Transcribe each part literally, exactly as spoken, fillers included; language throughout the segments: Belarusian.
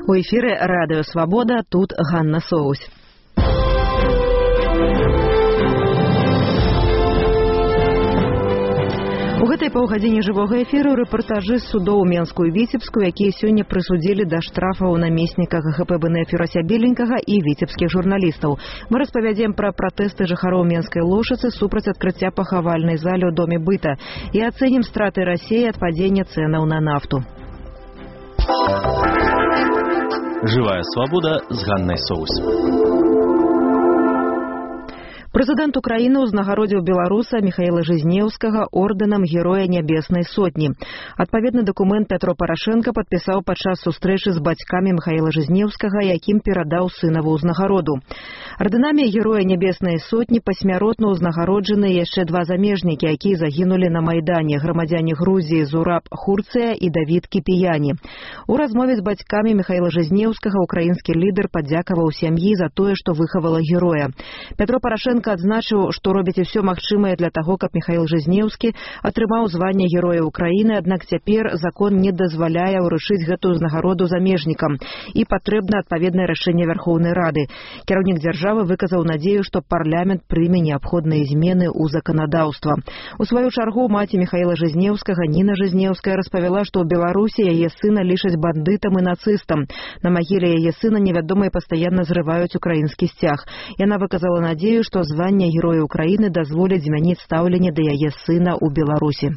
У эфіры Радыё Свабода, тут Ганна Соусь. У гэтай паўгадзіне жывога эфіру рэпартажы з судоў Менскую і Віцебскую, якія сёння прысудзілі да штрафаў намесніка ГХП БНФ Юрася Беленькага і віцебскіх журналістаў. Мы распавядзем пра пратэсты жыхароў Менскай Лошыцы супраць адкрыцця пахавальнай залі ў доме быта і ацэнім страты Расіі ад падзення цэнаў на нафту. Живая свобода с Ганной Соус. Прэзідэнт Украіны ўзнагародзіў беларуса Михаіла Жизнеўскага ордэнам Героя Нябеснай Сотні. Адпаведны дакумент Пятро Парашенко падпісаў падчас сустрэчы з бацькамі Михаіла Жизнеўскага, якім перадаў сынаву ўзнагароду. Ордэнамі Героя Нябеснай Сотні пасмяротна ўзнагароджаны яшчэ два замежнікі, якія загінулі на Майдане: грамадзяне Грузіі Зураб Хурцыя і Давід Кіпіяні. У размове з бацькамі Михаіла Жизнеўскага украінскі лідар падзякаваў сям'і за тое, што выхавала героя. Пятро Парашенко адзначыў, што робіць усё магчымае для таго, каб Михаіл Жизнеўскі атрымаў званне Героя Украіны, аднак цяпер закон не дазваляе ўручыць гэтую ўзнагароду замежнікам і патрэбна адпаведнае рашэнне Вярхоўнай Рады. Кіраўнік дзяржавы выказаў надзею, што парламент прыме неабходныя змены ў заканадаўства. У сваю чаргу маці Михаіла Жизнеўскага Ніна Жизнеўская распавяла, што ў Беларусі яе сына лічаць бандытам і нацыстам. На магіле яе сына невядомыя пастаянна зрываюць украінскі сцяг. Яна выказала надзею, што званне Героя Украіны дазволіць змяніць стаўленне да яе сына ў Беларусі.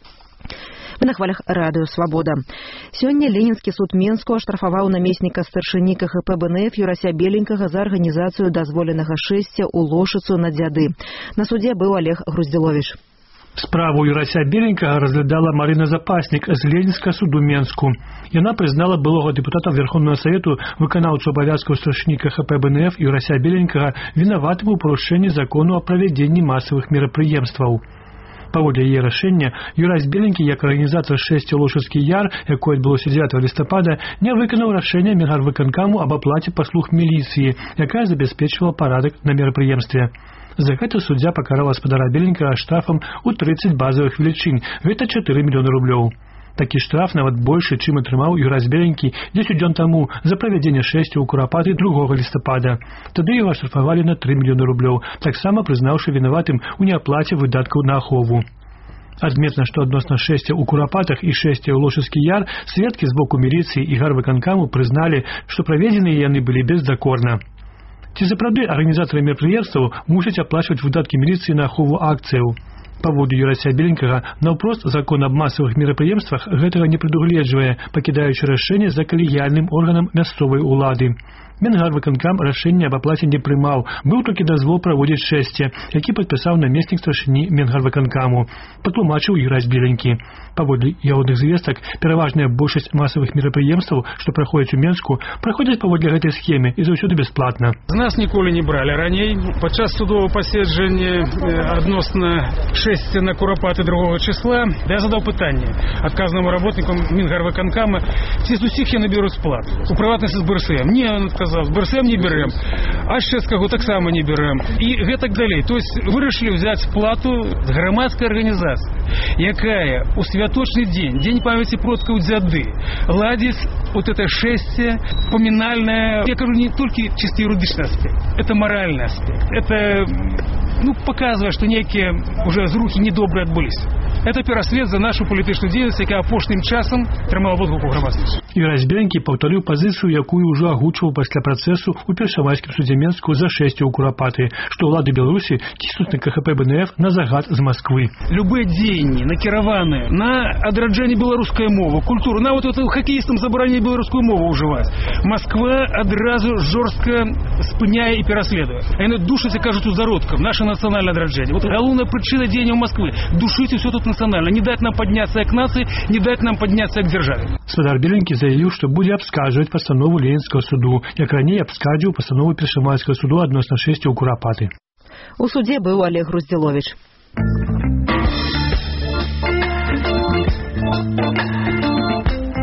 Мы на хвалях Радыё Свабода. Сёння Ленінскі суд Менску аштрафаваў намесніка старшыні КХП БНФ Юрася Беленькага за арганізацыю дазволенага шэсця ў Лошыцу на Дзяды. На суде быў Олег Груздзіловіч. Справу Юрася Беленькага разглядала Марина Запасник з Ленінскага суду Менску. Яна прызнала былога депутата Верховного Совету, выканаўцу абавязкаў старшыні КХП БНФ Юрася Беленькага вінаватым у парушэнні закону о правядзенні масавых мерапрыемстваў. Паводле яе рашэння, Юрась Беленькі, як арганізатар шэсця Лошыцкі яр, якое адбылося дзевятага лістапада, не выканаў рашэння Менгарвыканкаму аб аплаце паслуг міліцыі, якая забяспечвала парадак на мерапрыемстве. За гэта суддзя пакараў гаспадара Беленькага штрафам у трыццаць базавых велічынь, гэта чатыры мільёны рублёў. Такі штраф нават большы, чым атрымаў Юрась Беленькі дзесяць дзён таму за правядзенне шэсця ў Курапаты другога лістапада. Тады яго аштрафавалі на тры мільёны рублёў, таксама прызнаўшы вінаватым у неаплаце выдаткаў на ахову. Адметна, што адносна шэсця ў Курапатах і шэсця ў Лошыцкі яр сведкі з боку міліцыі і гарвыканкаму прызналі, што праведзеныя яны былі бездакорна. Ці сапраўды арганізатары мерапрыемстваў мусяць аплачваць выдаткі міліцыі на ахову акцыяў? Паводле Юрася Беленькага, наўпрост закон аб масавых мерапрыемствах гэтага не прадугледжвае, пакідаючы рашэнне за калегіяльным органам мясцовай улады. Менгарвыканкам рашэнне аб аплаце не прымаў, быў толькі дазвол праводзіць шэсце, які падпісаў намеснік старшыні Менгарвыканкаму, патлумачыў Юрась Беленькі. Паводле ягоных звестак, пераважная большасць масавых мерапрыемстваў, што праходзяць у Менску, праходзяць паводле гэтай схемы і заўсёды бясплатна. З нас ніколі не бралі раней. Падчас судового паседжання адносна шэсця на Курапаты другого числа я задаў пытанне адказнаму работніку Менгарвыканкама, ці з усіх яны беруць плату. У прыватнасці з БРСМ. Не, он сказал, з БРСМ не берем, а з Чэшскага таксама не берем. І гэтак далей. То есть вырашылі взять плату з грамадскай арганізацыі, якая у святочны дзень, дзень памяти продкаў Дзяды, ладзіць вот это шэсце поминальное. Я кажу, не только чисто юридичный аспект, это моральный аспект. Это, ну, показывает, что некие уже зрухи недобрые отбылись. Это пераслед за нашу палітычную дзейнасць, якая апошнім часам трымала водгуку грамадства. Юрась Беленькі паўтарыў пазіцыю, якую ўжо агучваў пасля працэсу ў першамайскім судзе Менску за шэсцю ў Курапаты, што ўлады Беларусі ціснуць на КХП БНФ на загад з Масквы. Любыя дзеянні накіраваныя на адраджэнне беларускай мовы, культуры, нават вот хакеістам забараняе беларускую мову ўжываць. Масква адразу жорстка спыняе і пераследуе. Яны душаць і кажуць у зародкам наше нацыянальнае адраджэнне. Вот галоўная прычына дзеянняў Масквы душыць усё тут национально, не дать нам подняться к нации, не дать нам подняться к державе. Гаспадар Беленькі заявіў, што будзе абскарджваць пастанову Ленінскага суду, як раней абскардзіў пастанову Першамайскага суду адносна шэсця ў Курапаты. У суде быў Олег Груздзіловіч. На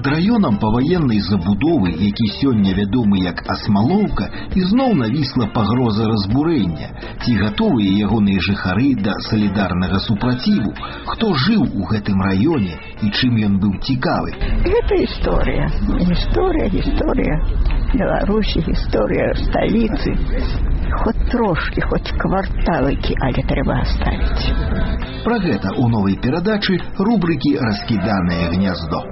Над раёнам паваеннай забудовы, які сёння вядомы як Асмалоўка, ізноў навісла пагроза разбурэння. Ці гатовыя ягоныя жыхары да салідарнага супраціву? Хто жыў у гэтым раёне і чым ён быў цікавы? Гэта гісторыя. Гісторыя, гісторыя Беларусі, гісторыя сталіцы. Хоць трошкі, хоць кварталыкі, але трэба аставіць. Пра гэта ў новай перадачы рубрыкі «Раскіданае гняздо».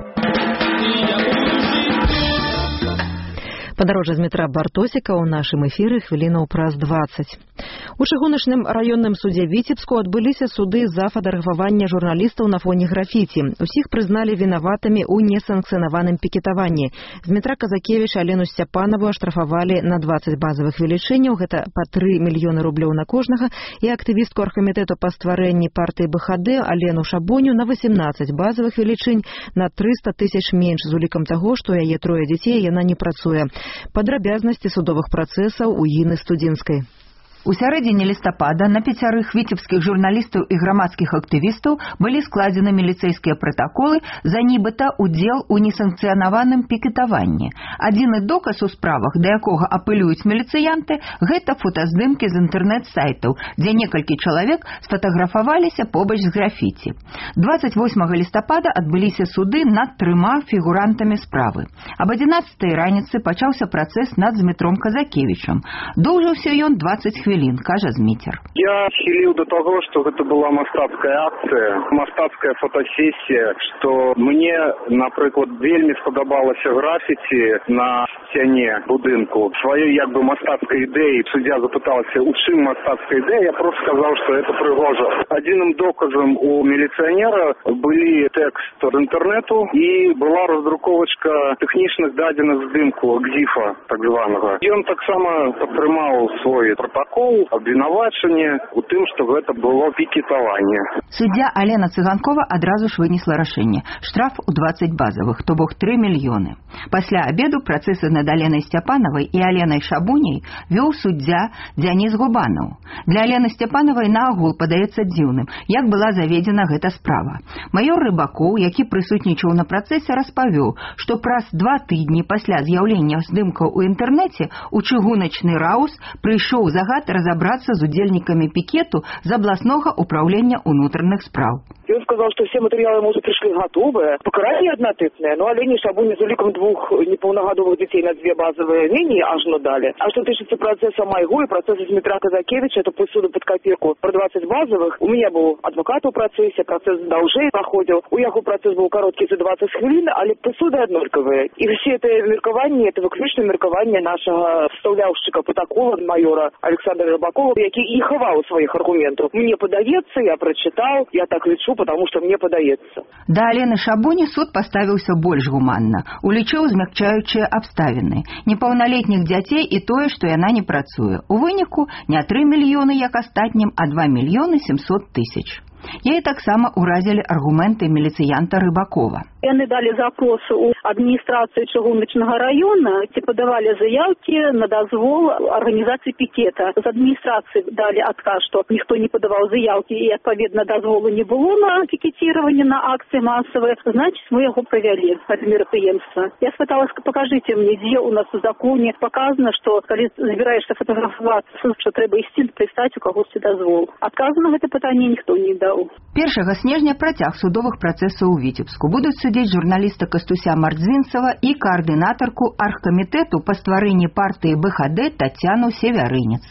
Падарожжа з метра Бартосіка ў нашым эфіры хвілінаў праз дваццаць. У чыгуначным раённым судзе Віцебску адбыліся суды за фатаграфаванне журналістаў на фоне графіці. Усіх прызналі вінаватымі ў несанкцыянаваным пікетаванні. З метра Казакевіча Алену Сцяпанову аштрафавалі на дваццаць базавых велічыняў, гэта па тры мільёны рублёў на кожнага, і актывістку аргкамітэту па стварэнні партыі БХД Алену Шабоню на васемнаццаць базавых велічынь, на трыста тысяч менш, з улікам таго, што яе трое дзяцей, яна не працуе. Падрабязнасці судовых працэсаў у Іны Студзінскай. У сярэдзіне лістапада на пяцярых віцебскіх журналістаў і грамадскіх актывістаў былі складзены міліцэйскія пратаколы за нібыта удзел у несанкцыянаваным пікетаванні. Адзіны доказ у справах, да якога апелююць міліцыянты, гэта фотаздымкі з інтэрнэт-сайтаў, дзе некалькі чалавек сфатаграфаваліся побач з графіці. дваццаць восьмага лістапада адбыліся суды над трыма фігурантамі справы. Аб адзінаццатай раніцы пачаўся працэс над Змітром Казакевічам. Доўжыўся ён дваццаць хвілін. Кажа Зміцер. Я схіліў до того, што гэта была мастацкая акцыя, мастацкая фотосесія, што мне, напрыклад, вельмі спадабалася графіці на сцяне будынку. Сваёй як бы мастацкай ідэі. Суддя запыталася, у чым мастацкая ідэя, я просто сказаў, што это прыгожа. Адзіным доказам у міліцыянера былі тэкст з інтэрнэту і была раздруковачка тэхнічных дадзеных здымку, экзіфа, так званага. Ён таксама падтрымаў свой протокол, абвінавачанне у тым, што гэта было пікетаванне. Суддзя Алена Цыганкова адразу ж вынесла рашэнне. Штраф у дваццаць базавых, то бок тры мільёны. Пасля абеду працэсы над Аленай Сцяпановай і Аленай Шабуняй вёў суддзя Дзяніс Губанаў. Для Алены Сцяпановай наогул падаецца дзіўным, як была заведзена гэта справа. Маёр Рыбакоў, які прысутнічаў на працэсе, распавёў, што праз два тыдні пасля з'яўлення здымкаў у інтэрнэце у чыгуначны раус прыйшоў загад разобраться с удельниками пикету з областного управления внутренних справ. И он сказал, что все материалы ему уже пришли готовые. Покарание однотипное, но Олене Шабуне с уликом двух неполногодовых детей на две базовые линии аж надали. А что тычется процесса Майго и процесса Дмитра Казакевича, это пусть суду под копейку про двадцать базовых. У меня был адвокат у процессе, процесс должей проходил. У яго процесс был короткий за двадцать хвилин, але присуды однольковые. И все это меркование, это выключное меркование нашего составляющего протокола майора Александра Рыбакова, який і хаваў своих аргументов. Мне подаецца, я прочитал, я так лечу, потому что мне подаецца. Да Алены Шабуні суд паставіўся больш гуманна, улічыў змякчаючыя абставіны, непаўналетніх дзяцей і тое, што яна не працуе. У выніку не тры мільёны, як астатнім, а два мільёны сямсот тысяч. Яе таксама уразілі аргументы міліцыянта Рыбакова. Яны дали запрос у администрации Чыгуначного района, те подавали заявки на дозвол организации пикета. С администрации дали отказ, что никто не подавал заявки и, отповедно, дозволу не было на пикетирование, на акции массовые. Значит, мы его провели, это мероприятие. Я спыталась, покажите мне, где у нас в законе показано, что когда собираешься фотографироваться, что треба ісці пристать у когось дозвол. Отказано в это питание никто не дал. першага снежня працяг судовых працэсаў у Віцебску. Будуць судзіць журналіста Кастуся Мардзінцева і каардынатарку аргкамітэту па стварэнні партыі БХД Тацяну Севярынец.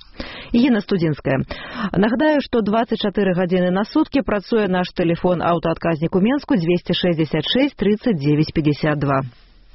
Іна Студзінская. Нагадаю, што дваццаць чатыры гадзіны на суткі працуе наш тэлефон аўтаадказнік у Менску двести шестьдесят шесть тридцать девять пятьдесят два.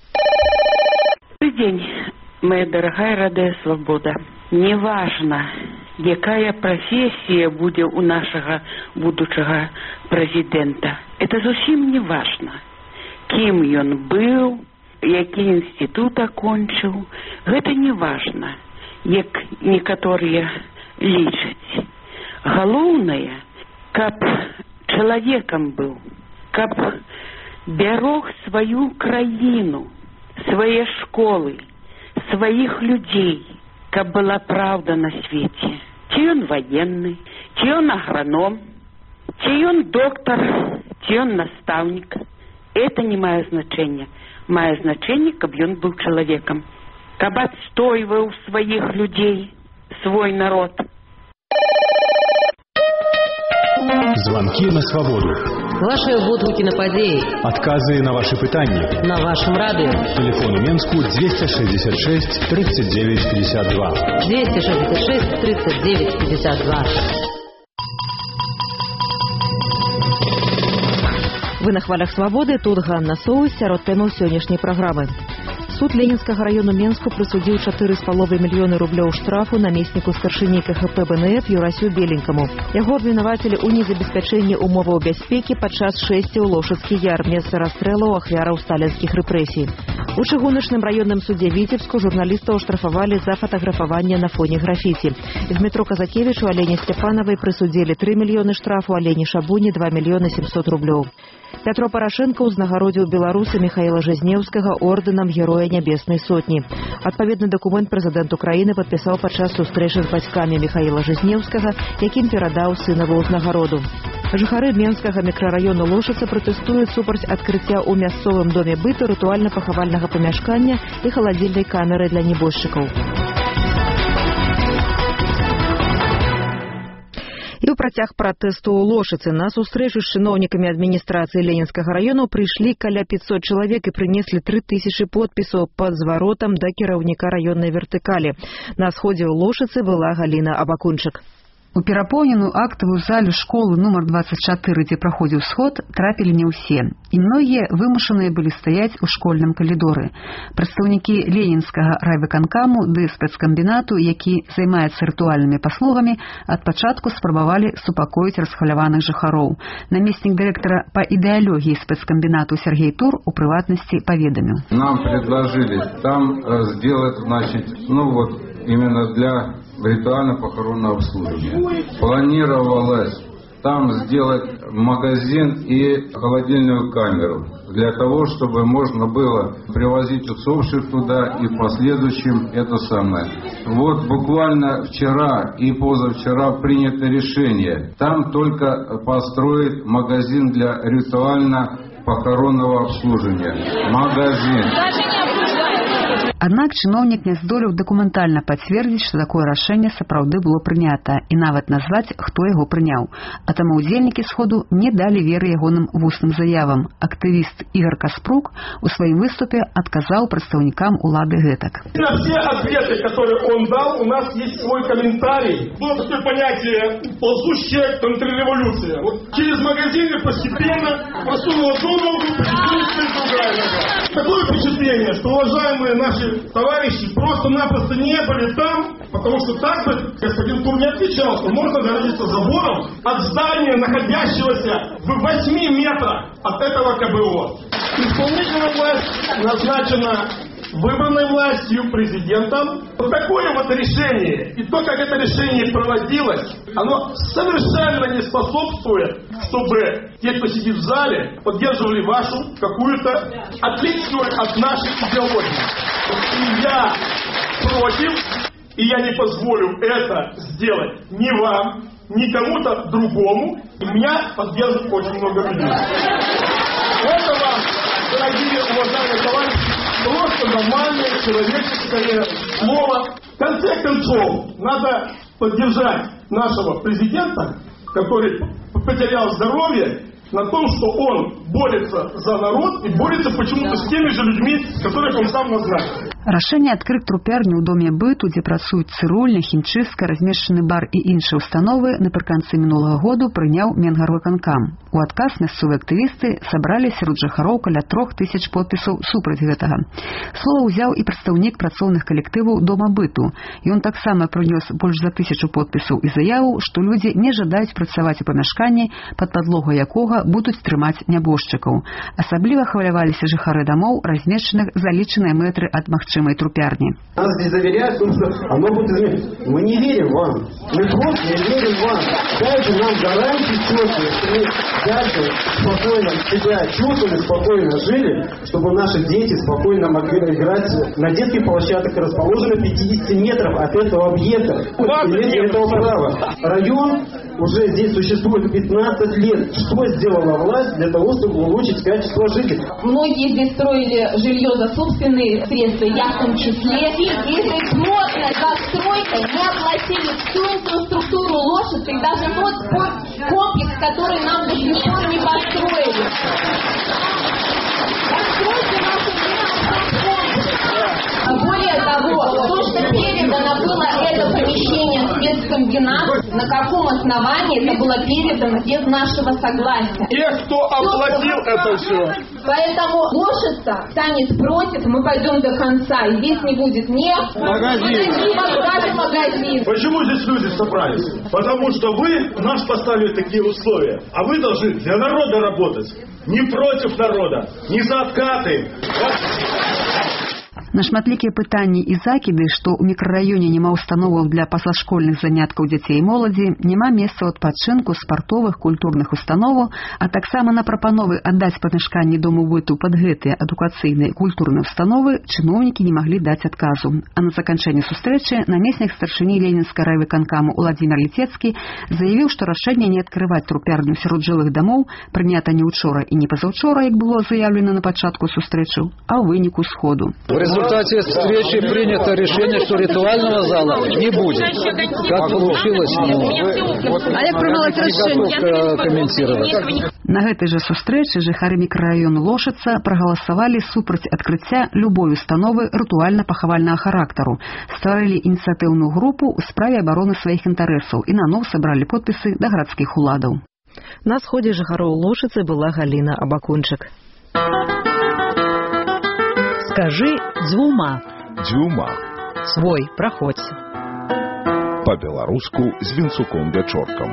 Добрый день, моя дорогая Радио Свобода. Неважно, якая профессия будет у нашего будущего президента. Это зовсім не важно. Кем он был, який институт окончил. Это не важно, як некоторые лічаць. Галоўнае, каб человеком был, каб берег свою краину, свои школы, своих людей, каб была правда на свете. Ці ён военный, ці ён аграном, ці ён доктор, ці ён наставник. это не мае значэння. Мае значэнне, каб ён быў чалавекам, каб адстойваў сваіх людзей, свой народ. Звонки на свободу. Ваши водгуки на подеи. Отказы на ваши пытания. На вашем радио. Телефон у Менску двести шестьдесят шесть тридцать девять пятьдесят два. двести шестьдесят шесть тридцать девять пятьдесят два. Вы на хвалях свободы, тут Ганна Соус, сярод тэмаў сённяшняй праграмы. Суд Ленінскага району Менску прысудзіў чатыры з паловай мільёны рублёў штрафу намесніку старшыні ка ха пэ бэ эн эф Юрасю Беленькаму. Яго абвінавацілі ў незабеспячэнні умоваў бяспекі падчас шэсці ў Лошыцкі яр, месца расстрэлаў ахвяраў сталінскіх рэпрэсій. У чыгуначным раённым судзе Віцебску журналістаў штрафавалі за фатаграфаванне на фоне графіці. З метро Казакевічу Алені Сцяпанавай прысудзілі тры мільёны штрафу, Алені Шабуні два мільёны сямсот рублёў. Пятро Парашенко ўзнагародзіў беларуса Михаіла Жизнеўскага ордэнам Героя Нябеснай Сотні. Адпаведны дакумент прэзідэнт Украіны падпісаў падчас сустрэчы з бацькамі Михаіла Жизнеўскага, якім перадаў сынаву ўзнагароду. Жыхары Менскага мікрараёну Лошыца пратэстуюць супраць адкрыцця ў мясцовым доме быту рытуальна-пахавальнага памяшкання і халадзільнай камеры для небожчыкаў. І ў працяг пратэсту ў Лошыцы на сустрэчу з чыноўнікамі адміністрацыі Ленінскага раёну прыйшлі каля пятьсот чалавек і прынеслі тры тысячы подпісаў пад зваротам да кіраўніка раённай вертыкалі. На сходзе ў Лошыцы была Галіна Абакунчык. У перапоўненую актавую залю школы нумар двадцать чатыры, дзе праходзіў сход, трапілі не ўсе, і многія вымушаныя былі стаяць у школьным калідоры. Прадстаўнікі Ленінскага райвыканкаму ды спецкамбінату, які займаецца рытуальнымі паслугамі, ад пачатку спрабавалі супакоіць расхваляваных жыхароў. Намеснік дырэктара па ідэалогіі спецкамбінату Сергей Тур у прыватнасці паведаміў. Нам предложили там сделать, значит, ну вот, именно для ритуально-похоронного обслуживания. Планировалось там сделать магазин и холодильную камеру для того, чтобы можно было привозить усопших туда и в последующем это самое. Вот буквально вчера и позавчера принято решение там только построить магазин для ритуально-похоронного обслуживания. Магазин. Аднак чыноўнік не здолеў дакументальна пацвердзіць, што такое рашэнне сапраўды было прынята, і нават назваць, хто яго прыняў. А таму ўдзельнікі сходу не далі веры ягоным вусным заявам. Актывіст Ігор Каспрук у сваім выступе адказаў прадстаўнікам улады гэтак. На все ответы, которые он дал, у нас есть свой комментарий. Было такое понятие ползущая контрреволюция. Вот через магазины постепенно просунула одну ногу, постепенно другая нога. Такое впечатление, что уважаемые наши товарищи просто-напросто не были там, потому что так бы господин Тур не отвечал, что можно городиться забором от здания, находящегося в восьми метрах от этого ка бэ о. Исполнительная власть назначена выбранной властью, президентом. Вот такое вот решение, и то, как это решение проводилось, оно совершенно не способствует, чтобы те, кто сидит в зале, поддерживали вашу какую-то отличную от нашей идеологии. И я против, и я не позволю это сделать ни вам, ни кому-то другому. И меня поддерживает очень много людей. Это вам, дорогие уважаемые товарищи, просто нормальное человеческое слово. В конце концов, надо поддержать нашего президента, который потерял здоровье, на том, что он борется за народ и борется почему-то с теми же людьми, которых он сам назначил. Рашэнне адкрыць трупярню ў доме быту, дзе працуюць цырульня, хімчыстка, размешчаны бар і іншыя установы, напрыканцы мінулага году прыняў Менгарвыканкам. У адказ мясцовыя актывісты сабралі сярод жыхароў каля трох тысяч подпісаў супраць гэтага. Слова ўзяў і прадстаўнік працоўных калектываў дома быту. Ён таксама прынёс больш за тысячу подпісаў і заяву, што людзі не жадаюць працаваць у памяшканні, пад падлогай якога будуць трымаць нябожчыкаў. Асабліва хваляваліся жыхары домоў, размешчаных за лічаныя мэтры ад магчымай трупярні. Нас здесь заверяют, что оно будет изменено. Мы не верим вам. Мы просто не верим вам. Дайте нам гарантии четкие, что мы дальше спокойно себя чувствовали, спокойно жили, чтобы наши дети спокойно могли играть на детских площадках, расположенных в пятидесяти метрах от этого объекта. Имеете этого права. Район уже здесь существует пятнадцать лет. Что сделала власть для того, чтобы улучшить качество жизни? Многие здесь строили жилье за собственные средства, я в том числе. И этой плотной застройкой мы оплатили всю инфраструктуру Лошадцы и даже тот комплекс, который нам до сих пор не построили. Постройте нашу Более того, то, что передано было это помещение спецкомбинат, на каком основании это было передано без нашего согласия. И кто оплатил это все? Поэтому Лошадца станет против, мы пойдем до конца. И здесь не будет ни магазин, магазин. Почему здесь люди собрались? Потому что вы нас поставили такие условия. А вы должны для народа работать. Не против народа, не за откаты. На шматлікія пытанні і закіды, што ў мікрараёне няма установаў для пасашкольных заняткаў дзяцей і моладзі, няма месца адпачынку спартовых культурных установаў, а таксама на прапановы аддаць памяшканні дому быту пад гэтыя адукацыйныя культурныя установы чыноўнікі не маглі даць адказу. А на заканчэнне сустрэчы намеснік старшыні ленінскага райвыканкаму Уладзімір Ліцецкі заявіў, што рашэнне не адкрываць трупярню сярод жылых дамоў прынята не ўчора і не пазаўчора, як было заяўлена на пачатку сустрэчы, а ў выніку сходу. В результате встречи принято решение, что ритуального зала не будет. Как получилось, ну, а як прымалася рашэнне комментировать. На гэтай жа сустрэчы жыхары мікрараёну Лошадца прагаласавалі супраць адкрыцця любой установы рытуальна-пахавальнага характару, стварылі ініцыятыўную групу ў справе абароны сваіх інтарэсаў і наноў сабралі подпісы да гарадскіх уладаў. На сходзе жыхароў Лошадцы была Галіна Абакунчык. Скажи дзвюма. Дюма. Свой, праходзь. По-беларуску з Вінцуком Вячоркам.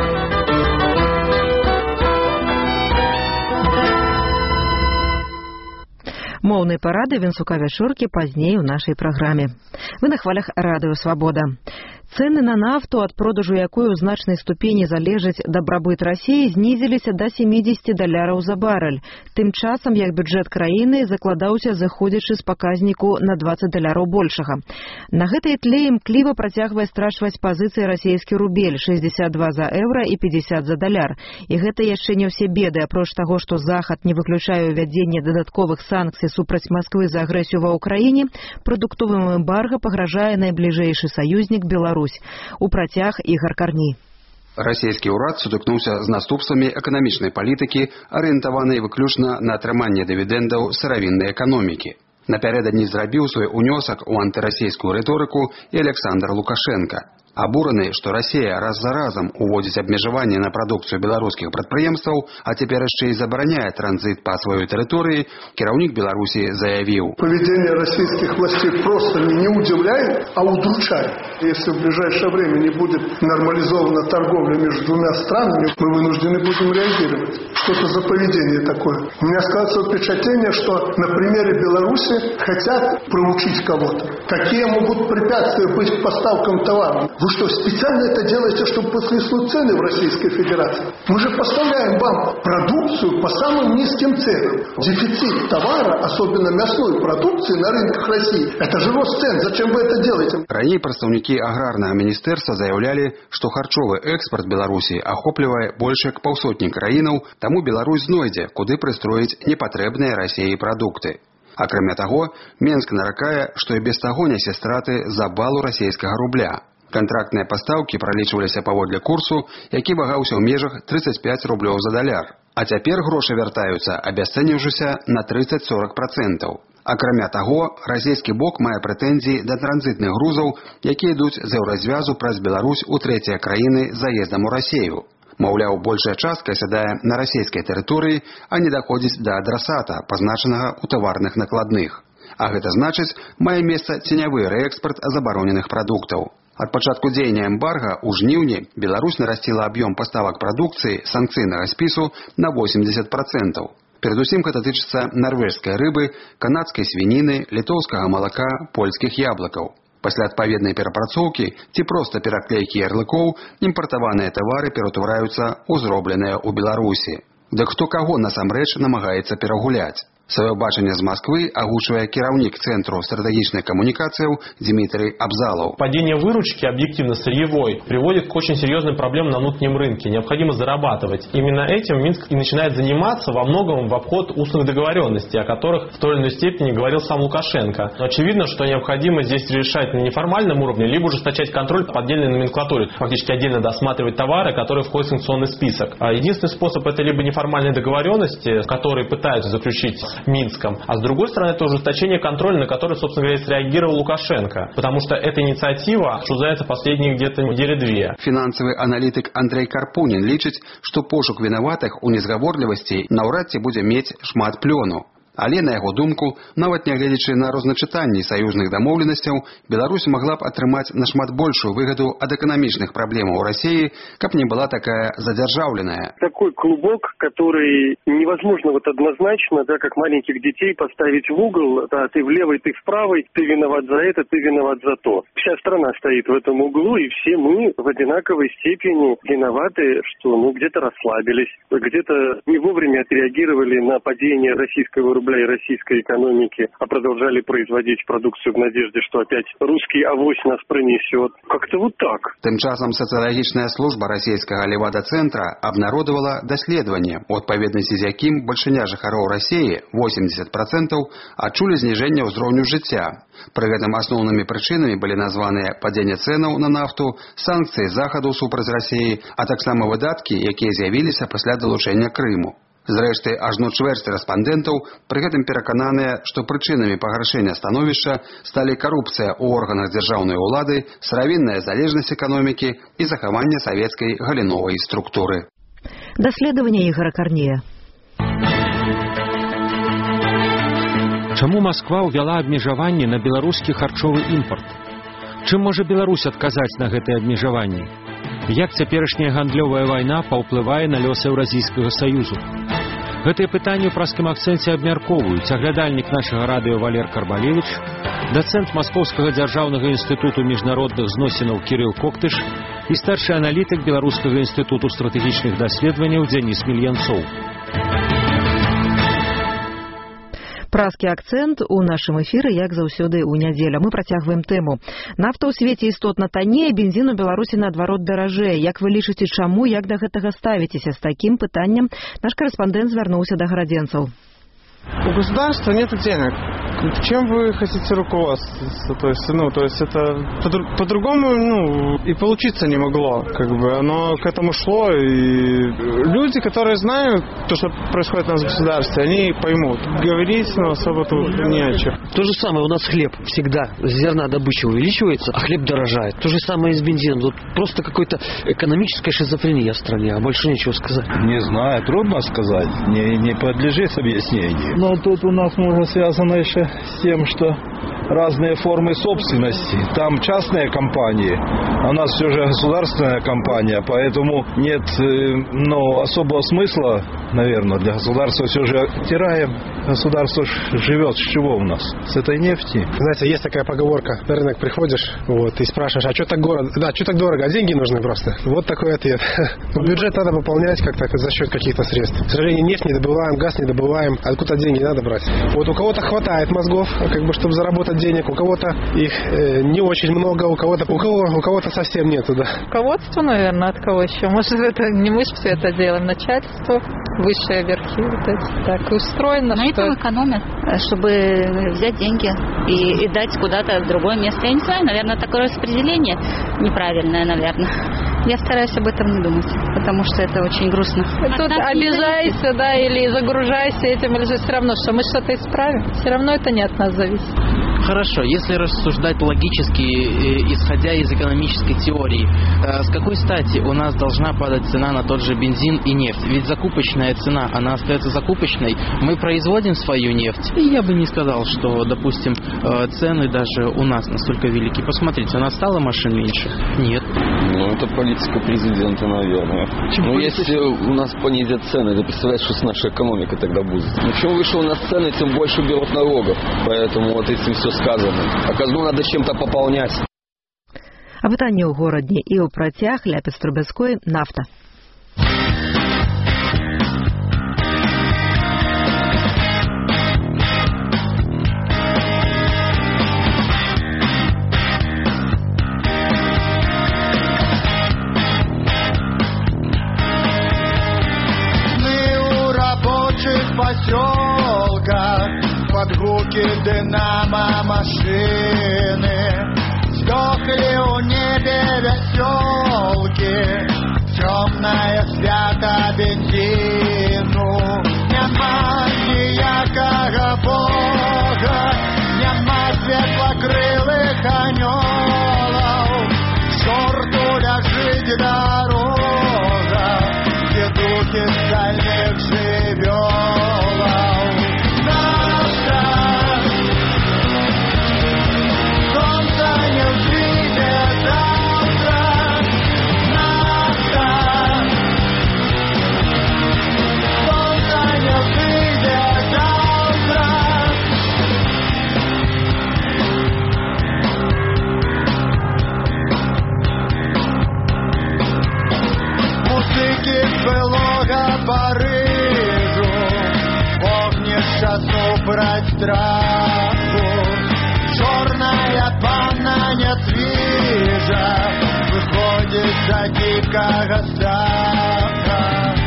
Моўныя парады Вінцука Вячоркі пазней у нашай праграме. Вы на хвалях радыё Свабода. Цэны на нафту, ад продажу якой у значнай ступені залежыць дабрабыт Расіі, знізіліся да сямідзесяці даляраў за барэль. Тым часам, як бюджэт краіны закладаўся, заходзячы з паказніку на дваццаць даляраў большага. На гэтай тле імкліва працягвае страчваць пазіцыі расійскі рубель – шэсцьдзесят два за еўра і пятьдесят за даляр. І гэта яшчэ не ўсе беды, апроч таго, што Захад не выключае ўвядзенне дадатковых санкцый супраць Масквы за агрэсію ва ўкраіне, прадуктовым эмбарга пагражае найбліжэйшы саюзнік Беларусь. У працяг Ігар Карні. Расійскі ўрад сутыкнуўся з наступствамі эканамічнай палітыкі, арыентаванай выключна на атрыманне дывідэндаў сыравіннай эканомікі. Напярэдадні зрабіў свой унёсак у антырасійскую рыторыку і Александр Лукашенко. Абураны, што Расія раз за разам уводзіць абмежаванне на прадукцыю беларускіх прадпрыемстваў, а цяпер яшчэ і забараняе транзит па сваёй тэрыторыі, кіраўнік Беларусі заявіў: поведение российских властей просто не удивляет, а удручает. Если в ближайшее время не будет нормализована торговля между двумя странами, мы вынуждены будем реагировать. Что это за поведение такое? У меня складывается впечатление, что на примере Беларуси хотят проучить кого-то. Какие могут препятствия быть к поставкам товаров? Вы что, специально это делаете, чтобы подхлестнуть цены в Российской Федерации? Мы же поставляем вам продукцию по самым низким ценам. Дефицит товара, особенно мясной продукции на рынках России, это же рост цен. Зачем вы это делаете? Раней прадстаўнікі аграрнага міністэрства заявлялі, што харчовы экспорт Беларусі ахоплівае больш як паўсотні краінаў, таму Беларусь знойдзе, куды прыстроіць непатрэбныя Расіі прадукты. Акрамя таго, Менск наракае, што і без таго нясе страты з-за абвалу расійскага рубля. Контрактныя пастаўкі пралічваліся паводле курсу, які вагаўся ў межах тридцать пять рублёў за даляр. А цяпер грошы вяртаюцца, абясцэнівшыся на тридцать-сорок процентаў. Акрамя таго, расійскі бок мае прэтэнзіі да транзітных грузаў, якія ідуць з еўразвязу праз Беларусь у трэція краіны заездам у Расію. Маўляў, большая частка сядае на расійскай тэрыторыі, а не даходзіць да адрасата, пазначанага ў таварных накладных. А гэта значыць, мае месца ценявы рээкспарт забароненых прадуктаў. Ад пачатку дзеяння эмбарга ў жніўні Беларусь нарасціла аб'ём паставак прадукцыі санкцыйнага спісу на восемьдесят процентаў. Перадусім гэта тычыцца нарвежскай рыбы, канадскай свініны, літоўскага малака, польскіх яблыкаў. Пасля адпаведнай перапрацоўкі ці проста пераклейкі ярлыкоў імпартаваныя тавары ператвараюцца ў зробленыя ў Беларусі. Дык хто каго насамрэч намагаецца перагуляць? Свое бачанне з Москвы агучвае кіраўнік Центру стратегічных каммуникаций Дмитрий Абзалов. Падение выручки объективно сырьевой приводит к очень серьезным проблемам на внутреннем рынке. Необходимо зарабатывать. Именно этим Минск и начинает заниматься во многом в обход устных договоренностей, о которых в той или иной степени говорил сам Лукашенко. Но очевидно, что необходимо здесь решать на неформальном уровне, либо ужесточать контроль по отдельной номенклатуре, фактически отдельно досматривать товары, которые входят в санкционный список. А единственный способ — это либо неформальные договоренности, которые пытаются заключить с Минском, а с другой стороны это ужесточение контроля, на который, собственно говоря, среагировал Лукашенко, потому что эта инициатива обсуждается последние где-то недели две. Финансовый аналитик Андрей Карпунин лічыць, што пошук вінаватых у незгаворлівасці наўрад ці будзе мець шмат плёну. Але, на яго думку, нават нягледзячы на розначытанні саюзных дамоўленасцяў, Беларусь могла б атрымаць нашмат большую выгаду ад эканамічных праблемаў России, каб не была такая задержавленная. Такой клубок, который невозможно вот однозначно, да, как маленьких детей поставить в угол, да, ты в левой, ты в правой, ты виноват за это, ты виноват за то. Вся страна стоит в этом углу, и все мы в одинаковой степени виноваты, что ну где-то расслабились, где-то не вовремя отреагировали на падение российского рубля и российской экономики, а продолжали производить продукцию в надежде, что опять русский авось нас пронесет. Как-то вот так. Тем часом социологическая служба российского Левада-центра обнародовала доследование, у адпаведнасці з якім большиня жыхароў России, восемьдесят процентов, адчулі зніжэнне ўзроўню жыцця. Пры гэтым асноўнымі прычынамі былі названыя падзенне цэнаў на нафту, санкцыі захаду супраць России, а таксама выдаткі, якія з'явіліся пасля далучэння Крыму. Зрэшты, ажно чвэрць рэспандэнтаў пры гэтым перакананыя, што прычынамі пагаршэння становішча сталі карупцыя ў органах дзяржаўнай улады, сыравінная залежнасць эканомікі і захаванне савецкай галіновай структуры. Даследаванне Ігора Карнея. Чаму Масква ўвяла абмежаванні на беларускі харчовы імпорт? Чым можа Беларусь адказаць на гэтыя абмежаванні? Як цяперашняя гандлёвая вайна паўплывае на лёсы Еўразійскага саюзу? Гэтыя пытанні ў праскім акцэнце абмяркоўваюць аглядальнік нашага радыё Валер Карбалевіч, дацэнт Маскоўскага дзяржаўнага інстытуту міжнародных зносінаў Кірыл Коктыш і старшы аналітык Беларускага інстытуту стратэгічных даследаванняў Дзяніс Мільянцоў. Праскі акцэнт у нашым эфіры, як заўсёды ў нядзелю. Мы працягваем тэму. Нафта ў свеце істотна таннее, бензін у Беларусі наадварот даражэе. Як вы лічыце, чаму, як да гэтага ставіцеся? З такім пытанням наш карэспандэнт звярнуўся да гарадзенцаў. У государства нет денег. Чем вы хотите руководствоваться? То есть, ну, то есть это по-другому, ну, и получиться не могло. Как бы оно к этому шло, и люди, которые знают то, что происходит у нас в государстве, они поймут. Говорить, ну, особо тут не о чем. То же самое у нас хлеб всегда. Зернодобыча увеличивается, а хлеб дорожает. То же самое и с бензином. Тут просто какая-то экономическая шизофрения в стране, а больше нечего сказать. Не знаю, трудно сказать. Не, не подлежит объяснению. Но тут у нас, может, связано еще с тем, что разные формы собственности. Там частные компании, а у нас все же государственная компания, поэтому нет ну, особого смысла, наверное, для государства все же теряем. Государство живет с чего у нас? С этой нефти. Знаете, есть такая поговорка. На рынок приходишь вот, и спрашиваешь, а что так дорого? Да, что так дорого? А деньги нужны просто. Вот такой ответ. Бюджет надо пополнять как-то за счет каких-то средств. К сожалению, нефть не добываем, газ не добываем. Откуда деньги надо брать? Вот у кого-то хватает мозгов, как бы, чтобы заработать денег. У кого-то их э, не очень много, у кого-то у кого, у кого-то совсем нету, да. Руководство, наверное, от кого еще? Может, это не мы все это делаем, начальство, высшие верхи, вот эти. Так устроено, на что... этом экономят, чтобы взять деньги и, и дать куда-то в другое место. Я не знаю, наверное, такое распределение неправильное, наверное. Я стараюсь об этом не думать, потому что это очень грустно. Тут обижайся, да, или загружайся этим, или же все равно, что мы что-то исправим. Все равно это не от нас зависит. Хорошо, если рассуждать логически, исходя из экономической теории, с какой стати у нас должна падать цена на тот же бензин и нефть? Ведь закупочная цена, она остается закупочной. Мы производим свою нефть. И я бы не сказал, что, допустим, цены даже у нас настолько велики. Посмотрите, у нас стало машин меньше? Нет. Ну, это политика президента, наверное. Чем ну, если у нас понизят цены, ты представляешь, что с нашей экономикой тогда будет? Ну, чем выше у нас цены, тем больше берут налогов. Поэтому вот этим все сказано. А казну надо чем-то пополнять. А пытанне ў горадні і ў працяг Ляпіс Трубецкой нафта. поселках под гуки динамо машины. Сдохли у небе веселки, темное свято бензину. Нема ніякого Бога, нема светлокрылых анёлов. К черту ляжить дорога, где духи стальных живёлов. Наша солнце не взойдет завтра. Наша солнце не взойдет завтра. Музыки былого Парижу, огнешату брать страху. Черная панна не свежа, выходит за дикого страха.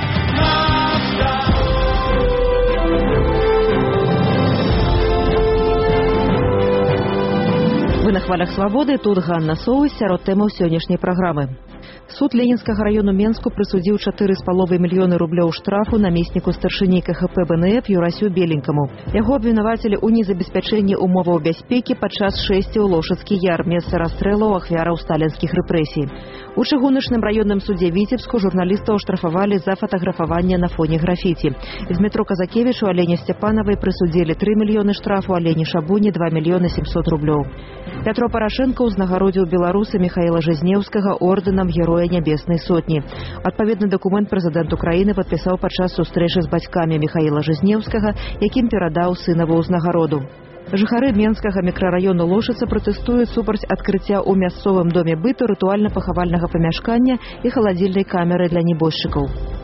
Вы на хвалях свабоды, тут Ганна Соус, сярод тэмаў сённяшняй праграмы. Суд Ленінскага району Менску прысудзіў чатыры з паловай мільёны рублёў штрафу намесніку старшыні ка ха пэ бэ эн эф Юрасю Беленькаму. Яго абвінавацілі ў незабеспячэнні умоваў бяспекі падчас шэсці ў Лошыцкі яр, месца расстрэлаў ахвяраў сталінскіх рэпрэсій. У чыгуначным раённым судзе Віцебску журналістаў штрафавалі за фатаграфаванне на фоне графіці. З метро Казакевічу Алене Сцяпанавай прысудзілі тры мільёны штрафу, Алені Шабуні два мільёны сямсот рублёў. Пятро Парашенко ўзнагародзіў беларуса Михаіла Жизнеўскага ордэнам Героя Нябеснай Сотні. Адпаведны дакумент прэзідэнт Украіны падпісаў падчас сустрэчы з бацькамі Михаіла Жизнеўскага, якім перадаў сынаву ўзнагароду. Жыхары Менскага мікрараёну Лошыца пратэстуюць супраць адкрыцця ў мясцовым доме быту рытуальна-пахавальнага памяшкання і халадзільнай камеры для небожчыкаў.